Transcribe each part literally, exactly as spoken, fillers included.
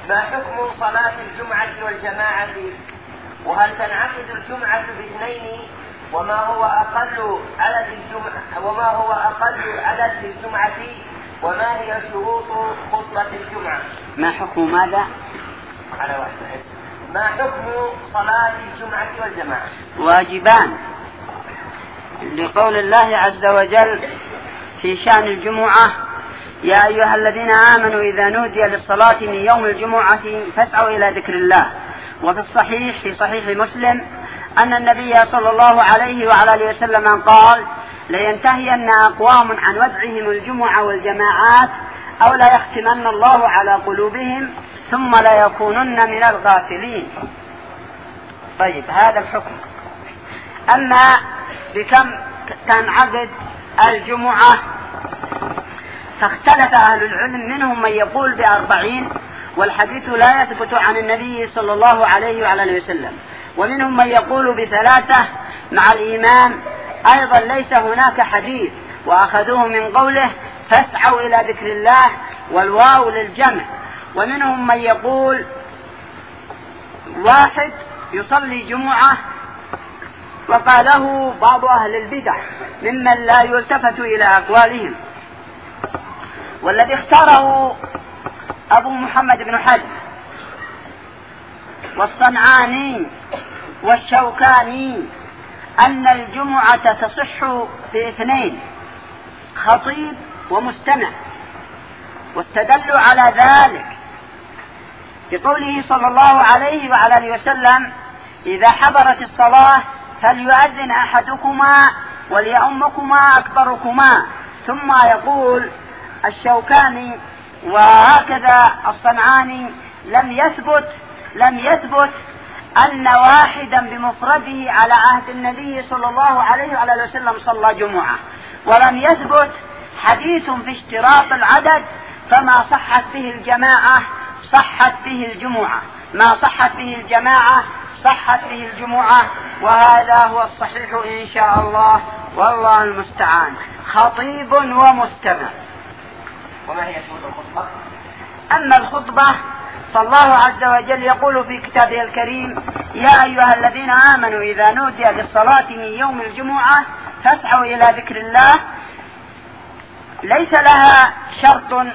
ما حكم صلاة الجمعة والجماعة؟ وهل تنعقد الجمعة باثنين؟ وما هو أقل عدد الجمعة وما هو أقل عدد الجمعة؟ وما هي شروط خطبة الجمعة؟ ما حكم ماذا؟ على واحد. ما حكم صلاة الجمعة والجماعة؟ واجبان، لقول الله عز وجل في شأن الجمعة: يا أيها الذين آمنوا إذا نودي للصلاة من يوم الجمعة فاسعوا إلى ذكر الله. وفي الصحيح في صحيح مسلم أن النبي صلى الله عليه وعلى آله وسلم قال: لينتهين أقوام عن ودعهم الجمعة والجماعات أو لا يختمن الله على قلوبهم ثم لا يكونن من الغافلين. طيب، هذا الحكم. أما بكم تنعقد الجمعة فاختلف أهل العلم، منهم من يقول بأربعين، والحديث لا يثبت عن النبي صلى الله عليه وعلى آله وسلم، ومنهم من يقول بثلاثة مع الإمام، أيضا ليس هناك حديث، وأخذوه من قوله فاسعوا إلى ذكر الله والواو للجمع. ومنهم من يقول واحد يصلي جمعة، وقاله بعض أهل البدع ممن لا يلتفت إلى أقوالهم، والذي اختاره أبو محمد بن حزم والصنعاني والشوكاني أن الجمعة تصح في اثنين: خطيب ومستمع. واستدلوا على ذلك بقوله صلى الله عليه وعلى آله وسلم: إذا حضرت الصلاة فليؤذن أحدكما وليؤمكما أكبركما. ثم يقول الشوكاني وهكذا الصنعاني: لم يثبت لم يثبت أن واحدا بمفرده على عهد النبي صلى الله عليه وعلى آله وسلم صلى جمعة، ولم يثبت حديث في اشتراط العدد، فما صحت به الجماعة صحت به الجمعة، ما صحت به الجماعة صحت به الجمعة، وهذا هو الصحيح إن شاء الله، والله المستعان. خطيب ومستمع. وما هي شروط الخطبة؟ أما الخطبة فالله عز وجل يقول في كتابه الكريم: يا أيها الذين آمنوا إذا نودي للصلاة من يوم الجمعة فاسعوا إلى ذكر الله. ليس لها شرط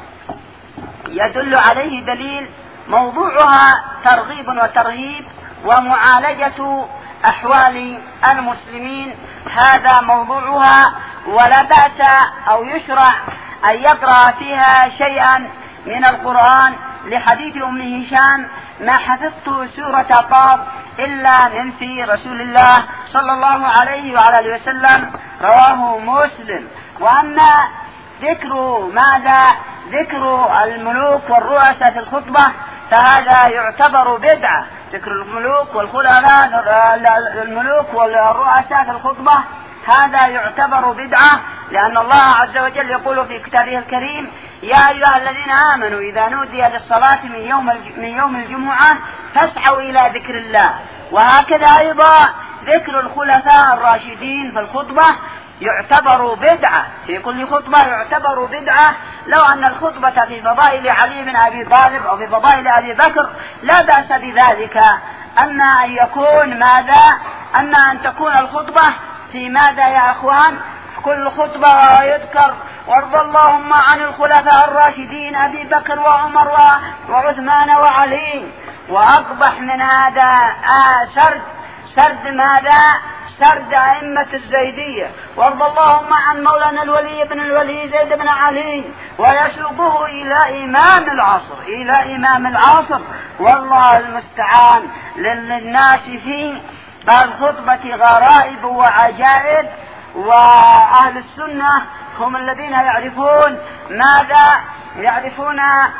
يدل عليه دليل، موضوعها ترغيب وترهيب ومعالجة أحوال المسلمين، هذا موضوعها، ولا بأس أو يشرع أن يقرأ فيها شيئا من القرآن، لحديث أم هشام: ما حفظت سورة قاف إلا من في رسول الله صلى الله عليه وعلى آله وسلم، رواه مسلم. وأما ذكر ماذا ذكر الملوك والرؤساء في الخطبة فهذا يعتبر بدعة. ذكر الملوك والخلفاء الملوك والرؤساء في الخطبة هذا يعتبر بدعة، لأن الله عز وجل يقول في كتابه الكريم: يا أيها الذين آمنوا إذا نودي للصلاة من يوم من يوم الجمعة فاسعوا إلى ذكر الله. وهكذا أيضا ذكر الخلفاء الراشدين في الخطبة يعتبر بدعة، في كل خطبة يعتبر بدعة. لو أن الخطبة في فضائل علي بن أبي طالب أو في فضائل أبي بكر لا بأس بذلك. أما أن يكون ماذا أما أن تكون الخطبة في ماذا يا أخوان؟ كل خطبة يذكر: وارض اللهم عن الخلفاء الراشدين أبي بكر وعمر وعثمان وعلي. وأقبح من هذا آه سرد سرد ماذا سرد أئمة الزيدية: وارض اللهم عن مولانا الولي بن الولي زيد بن علي، ويسوقه إلى إمام العصر إلى إمام العصر والله المستعان. للناس في الخطبة غرائب وعجائب، وأهل السنة هم الذين يعرفون ماذا يعرفون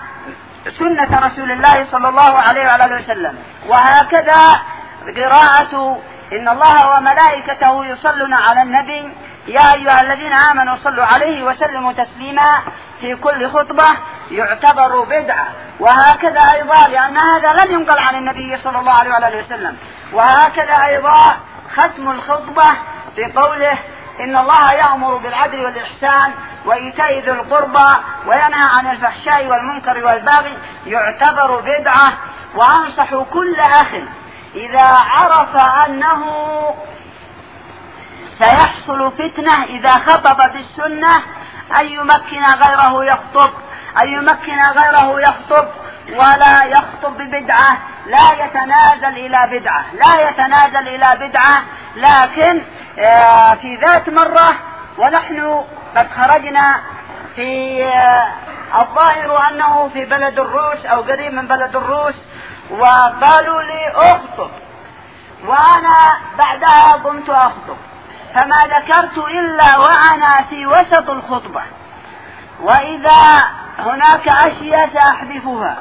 سنة رسول الله صلى الله عليه وعلى وسلم. وهكذا قراءة إن الله وملائكته يصلون على النبي يا أيها الذين آمنوا صلوا عليه وسلموا تسليما في كل خطبة يعتبر بدعة. وهكذا أيضا لأن هذا لم ينقل عن النبي صلى الله عليه وعلى وسلم. وهكذا أيضا ختم الخطبة بقوله إن الله يأمر بالعدل والإحسان وإيتاء ذي القربى وينهى عن الفحشاء والمنكر والبغي يعتبر بدعة. وأنصح كل أخ إذا عرف أنه سيحصل فتنة إذا خطب بالسنة أن يمكن غيره يخطب أن يمكن غيره يخطب ولا يخطب ببدعة، لا يتنازل إلى بدعة لا يتنازل إلى بدعة لكن في ذات مرة ونحن قد خرجنا في الظاهر أنه في بلد الروس أو قريب من بلد الروس، وقالوا لي أخطب وأنا بعدها قمت أخطب، فما ذكرت إلا وأنا في وسط الخطبة وإذا هناك أشياء سأحذفها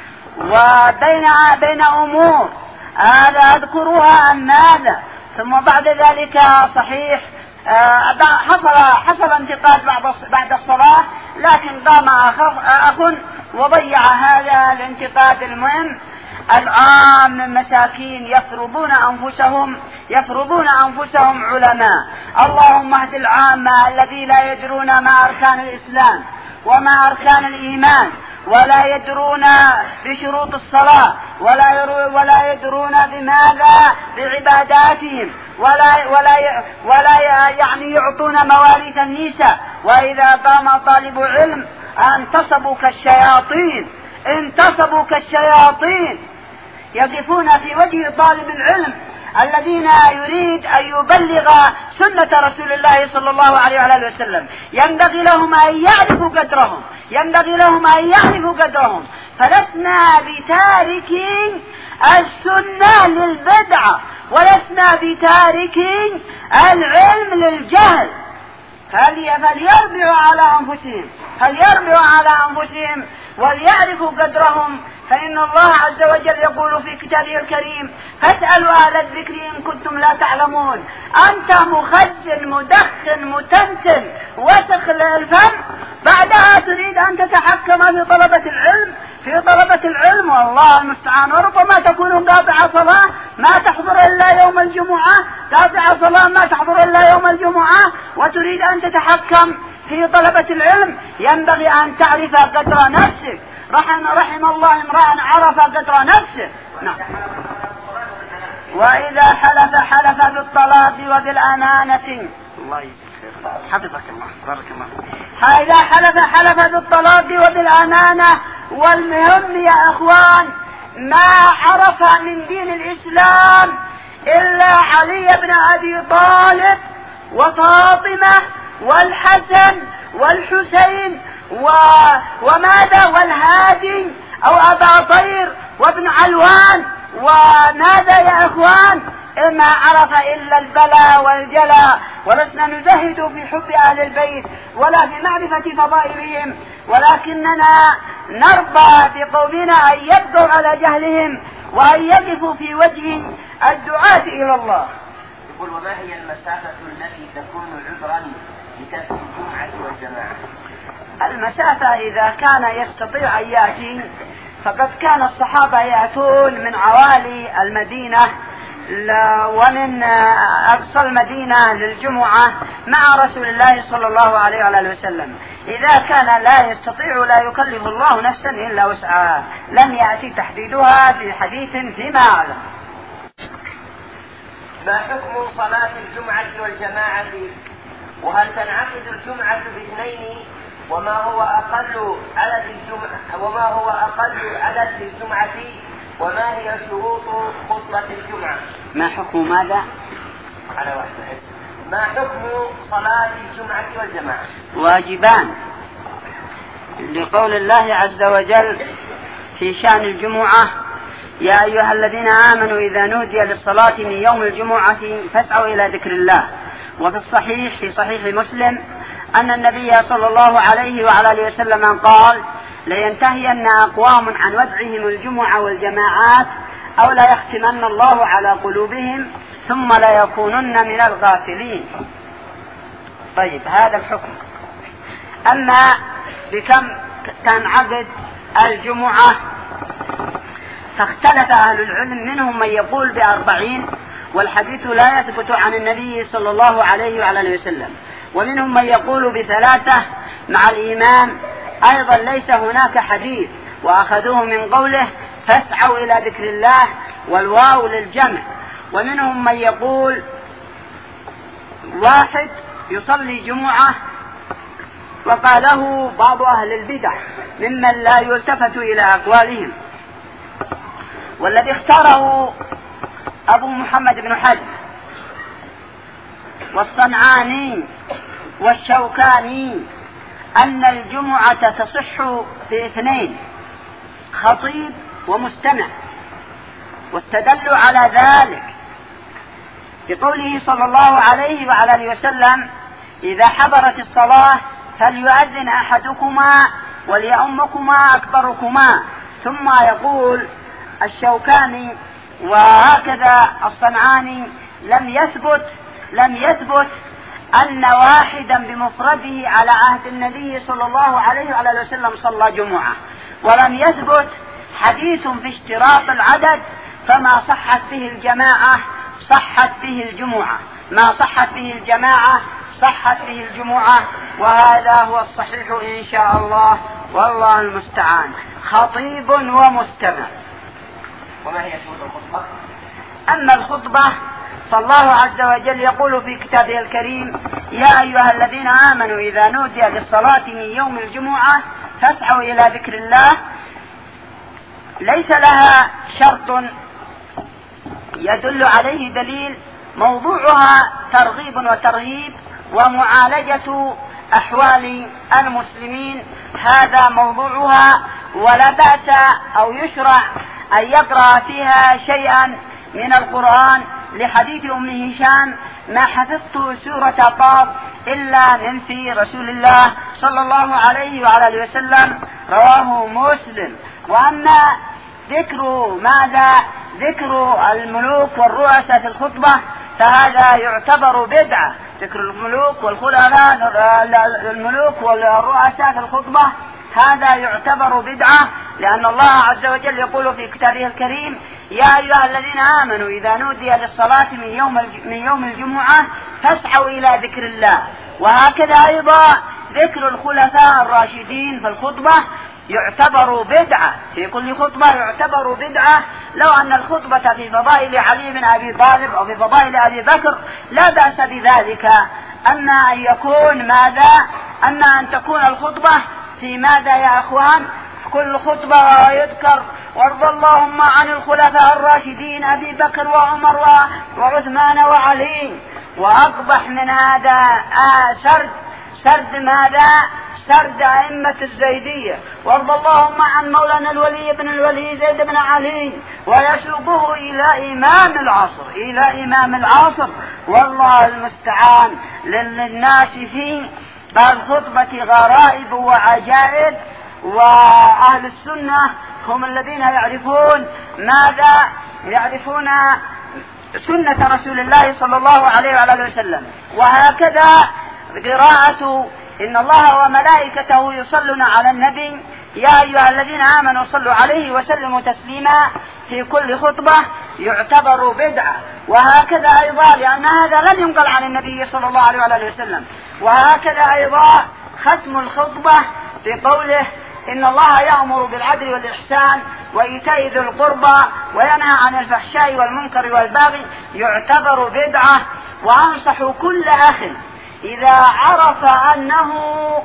وبين بين أمور هذا أذكرها أم ماذا، ثم بعد ذلك صحيح حصل حصل انتقاد بعد الصلاة، لكن قام أخ وضيع هذا الانتقاد المهم. الآن من مساكين يفرضون أنفسهم يفرضون أنفسهم علماء. اللهم اهد العامة الذي لا يدرون ما أركان الإسلام وما أركان الإيمان ولا يدرون بشروط الصلاة ولا ولا يدرون بماذا بعباداتهم ولا ولا ولا يعني يعطون مواريث النساء، وإذا قام طالب علم انتصبوا كالشياطين انتصبوا كالشياطين يقفون في وجه طالب العلم الذين يريد أن يبلغ سنة رسول الله صلى الله عليه وآله وسلم. ينبغي لهم أن يعرفوا قدرهم ينبغي لهم أن يعرفوا قدرهم فلسنا بتاركين السنة للبدعة ولسنا بتاركين العلم للجهل. فليربعوا على أنفسهم فليربعوا على أنفسهم وليعرفوا قدرهم، فإن الله عز وجل يقول في كتابه الكريم فاسألوا أهل الذكر إن كنتم لا تعلمون. أنت مخزن مدخن متنتن وسخ الفم، بعدها تريد أن تتحكم في طلبة العلم في طلبة العلم والله المستعان. وربما تكون قاطع صلاة ما تحضر إلا يوم الجمعة قاطع صلاة ما تحضر إلا يوم الجمعة وتريد أن تتحكم في طلبة العلم. ينبغي أن تعرف قدر نفسك. رحم رحم الله امرأ عرف قدر نفسه. نعم. وإذا حلف حلف بالطلاق وبالأمانة. الله حفظك الله بارك الله. إذا حلف حلف بالطلاق وبالأمانة. والمهم يا أخوان ما عرف من دين الإسلام إلا علي بن أبي طالب وفاطمة والحسن والحسين و... وماذا والهادي أو أبا طير وابن علوان. وماذا يا أخوان ما عرف إلا البلاء والجلاء. ولسنا نزهد في حب أهل البيت ولا في معرفة فضائلهم، ولكننا نرضى بقومنا أن يبدوا على جهلهم وأن يقفوا في وجه الدعاة إلى الله. يقول وما هي المسافة التي تكون عذرا لترك الجمعة والجماعة؟ المسافة إذا كان يستطيع أن يأتي فقد كان الصحابة يأتون من عوالي المدينة ومن أقصى المدينة للجمعة مع رسول الله صلى الله عليه وآله وسلم. إذا كان لا يستطيع لا يكلف الله نفسا إلا وسعها. لم يأتي تحديدها في حديث فيما أعلم. ما حكم صلاة الجمعة والجماعة وهل تنعقد الجمعة باثنين وما هو أقل عدد الجمعة وما هو أقل عدد الجمعة وما هي شروط خطبة الجمعة؟ ما حكم ماذا؟ على واحد. ما حكم صلاة الجمعة والجماعة؟ واجبان لقول الله عز وجل في شأن الجمعة يا أيها الذين آمنوا إذا نودي للصلاة من يوم الجمعة فاسعوا إلى ذكر الله. وفي الصحيح في صحيح مسلم أن النبي صلى الله عليه وعلى آله وسلم قال لينتهين أقوام عن ودعهم الجمعة والجماعات أو لا يختمن الله على قلوبهم ثم لا يكونن من الغافلين. طيب هذا الحكم. أما بكم تنعقد الجمعة فاختلف أهل العلم، منهم من يقول بأربعين والحديث لا يثبت عن النبي صلى الله عليه وعلى آله وسلم، ومنهم من يقول بثلاثة مع الإيمان أيضا ليس هناك حديث، وأخذوه من قوله فاسعوا إلى ذكر الله والواو للجمع. ومنهم من يقول واحد يصلي جمعة، وقاله بعض أهل البدع ممن لا يلتفت إلى أقوالهم، والذي اختاره أبو محمد بن حزم والصنعاني والشوكاني أن الجمعة تصح في اثنين، خطيب ومستمع، واستدلوا على ذلك بقوله صلى الله عليه وعلى آله وسلم إذا حضرت الصلاة فليؤذن أحدكما وليؤمكما أكبركما. ثم يقول الشوكاني وهكذا الصنعاني لم يثبت لم يثبت أن واحدا بمفرده على عهد النبي صلى الله عليه وعلى آله وسلم صلى جمعة، ولم يثبت حديث في اشتراط العدد، فما صحت به الجماعة صحت به الجمعة، ما صحت به الجماعة صحت به الجمعة، وهذا هو الصحيح إن شاء الله، والله المستعان. خطيب ومستمع. وما هي شروط الخطبة؟ أما الخطبة فالله عز وجل يقول في كتابه الكريم يا أيها الذين آمنوا إذا نودي للصلاة من يوم الجمعة فاسعوا إلى ذكر الله. ليس لها شرط يدل عليه دليل، موضوعها ترغيب وترهيب ومعالجة أحوال المسلمين، هذا موضوعها، ولا بأس أو يشرع أن يقرأ فيها شيئا من القرآن، لحديث أم هشام ما حفظت سورة طاب إلا من في رسول الله صلى الله عليه وعلى آله وسلم، رواه مسلم. وأما ذكر ماذا ذكر الملوك والرؤساء في الخطبة فهذا يعتبر بدعة، ذكر الملوك والخلفاء الملوك والرؤساء في الخطبة هذا يعتبر بدعة، لأن الله عز وجل يقول في كتابه الكريم يا أيها الذين آمنوا إذا نودي للصلاة من يوم من يوم الجمعة فاسعوا إلى ذكر الله. وهكذا أيضا ذكر الخلفاء الراشدين في الخطبة يعتبر بدعة، في كل خطبة يعتبر بدعة، لو أن الخطبة في فضائل علي بن أبي طالب أو في فضائل أبي بكر لا بأس بذلك. أما أن يكون ماذا أما أن تكون الخطبة في ماذا يا أخوان؟ كل خطبة يذكر وارض اللهم عن الخلفاء الراشدين أبي بكر وعمر وعثمان وعلي، وأقبح من هذا آه سرد سرد ماذا سرد أئمة الزيدية، وارض اللهم عن مولانا الولي بن الولي زيد بن علي، ويسوقه إلى إمام العصر إلى إمام العصر والله المستعان. للناس في الخطبة غرائب وعجائب، وأهل السنة هم الذين يعرفون ماذا يعرفون سنة رسول الله صلى الله عليه وعلى وسلم. وهكذا قراءة إن الله وملائكته يصلون على النبي يا أيها الذين آمنوا صلوا عليه وسلموا تسليما في كل خطبة يعتبر بدعة. وهكذا أيضا لأن هذا لم ينقل عن النبي صلى الله عليه وعلى وسلم. وهكذا أيضا ختم الخطبة بقوله إن الله يأمر بالعدل والإحسان وإيتاء ذي القربى وينهى عن الفحشاء والمنكر والبغي يعتبر بدعة. وأنصح كل أخ إذا عرف أنه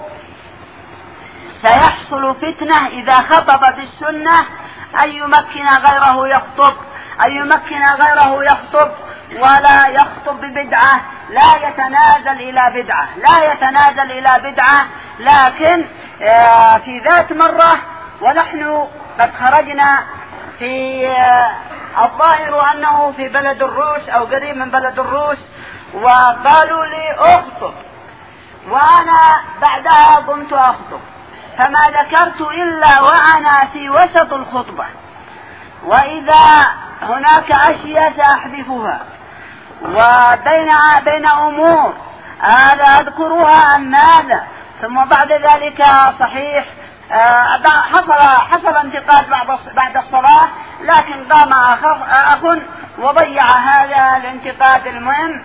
سيحصل فتنة إذا خطب بالسنة أن يمكن غيره يخطب أن يمكن غيره يخطب ولا يخطب ببدعة، لا يتنازل إلى بدعة لا يتنازل إلى بدعة لكن في ذات مرة ونحن قد خرجنا في الظاهر أنه في بلد الروس أو قريب من بلد الروس، وقالوا لي أخطب، وأنا بعدها قمت أخطب، فما ذكرت إلا وأنا في وسط الخطبة، وإذا هناك أشياء سأحذفها وبين بين أمور هذا أذكرها عن ماذا، ثم بعد ذلك صحيح حصل حصل انتقاد بعد بعد الصلاة، لكن قام أخ وضيع هذا الانتقاد المهم.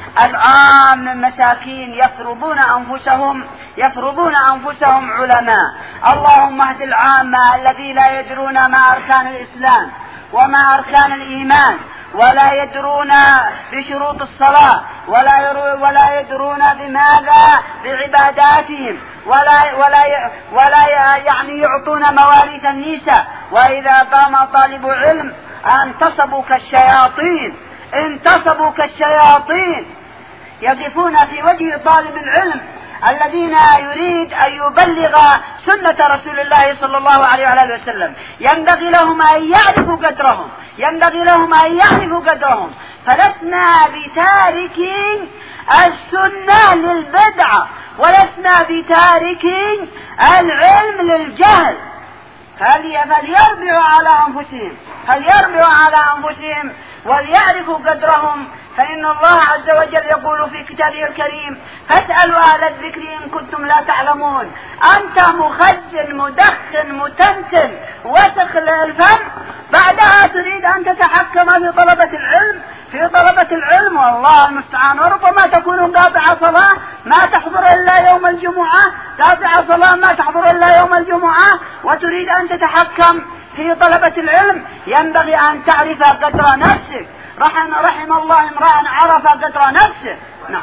العام من مساكين يفرضون أنفسهم يفرضون أنفسهم علماء. اللهم اهد العامة الذي لا يدرون ما أركان الإسلام وما أركان الإيمان، ولا يدرون بشروط الصلاة، ولا ولا يدرون بماذا بعباداتهم، ولا ولا ولا يعني يعطون مواريث النساء. وإذا قام طالب علم انتصبوا كالشياطين انتصبوا كالشياطين يقفون في وجه طالب العلم الذين يريد أن يبلغ سنة رسول الله صلى الله عليه وآله وسلم. ينبغي لهم أن يعرفوا قدرهم ينبغي لهم أن يعرفوا قدرهم فلسنا بتاركين السنة للبدعة، ولسنا بتاركين العلم للجهل. فليربعوا على أنفسهم فليربعوا على أنفسهم وليعرفوا قدرهم، فإن الله عز وجل يقول في كتابه الكريم: فاسألوا أهل الذكر إن كنتم لا تعلمون. أنت مخزن مدخن متنتن وسخ الفم، بعدها تريد أن تتحكم في طلبة العلم في طلبة العلم والله المستعان. وربما تكون قاطع صلاة ما تحضر إلا يوم الجمعة قاطع صلاة ما تحضر إلا يوم الجمعة وتريد أن تتحكم في طلبة العلم. ينبغي أن تعرف قدر نفسك. رحم, رحم الله امرأ عرف قدر نفسه. نعم.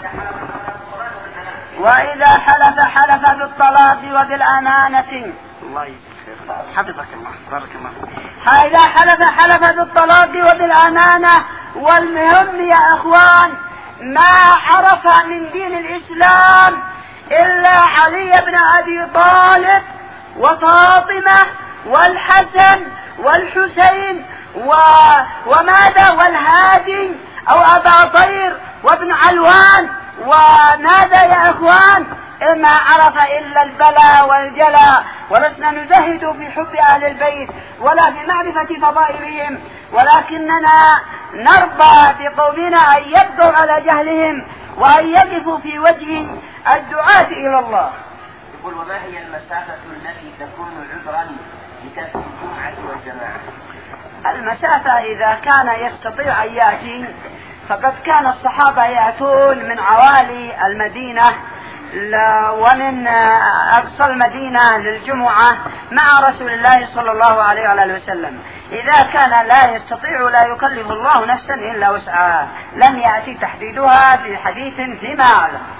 وإذا حلف حلف بالطلاق وبالأمانة. الله حفظك الله بارك الله. إذا حلف حلف بالطلاق وبالأمانة. والمهم يا أخوان ما عرف من دين الإسلام إلا علي بن أبي طالب وفاطمة والحسن والحسين و... وماذا والهادي أو أبا طير وابن علوان. وماذا يا أخوان ما عرف إلا البلاء والجلاء. ولسنا نزهد في حب أهل البيت ولا في معرفة فضائلهم، ولكننا نرضى بقومنا أن يبدوا على جهلهم وأن يقفوا في وجه الدعاة إلى الله. يقول: وما هي المسافة التي تكون عذرا لترك الجمعة والجماعة؟ المسافة إذا كان يستطيع أن يأتي، فقد كان الصحابة يأتون من عوالي المدينة ومن أقصى المدينة للجمعة مع رسول الله صلى الله عليه وآله وسلم. إذا كان لا يستطيع لا يكلف الله نفسا إلا وسعها، لم يأتي تحديدها في حديث فيما أعلم.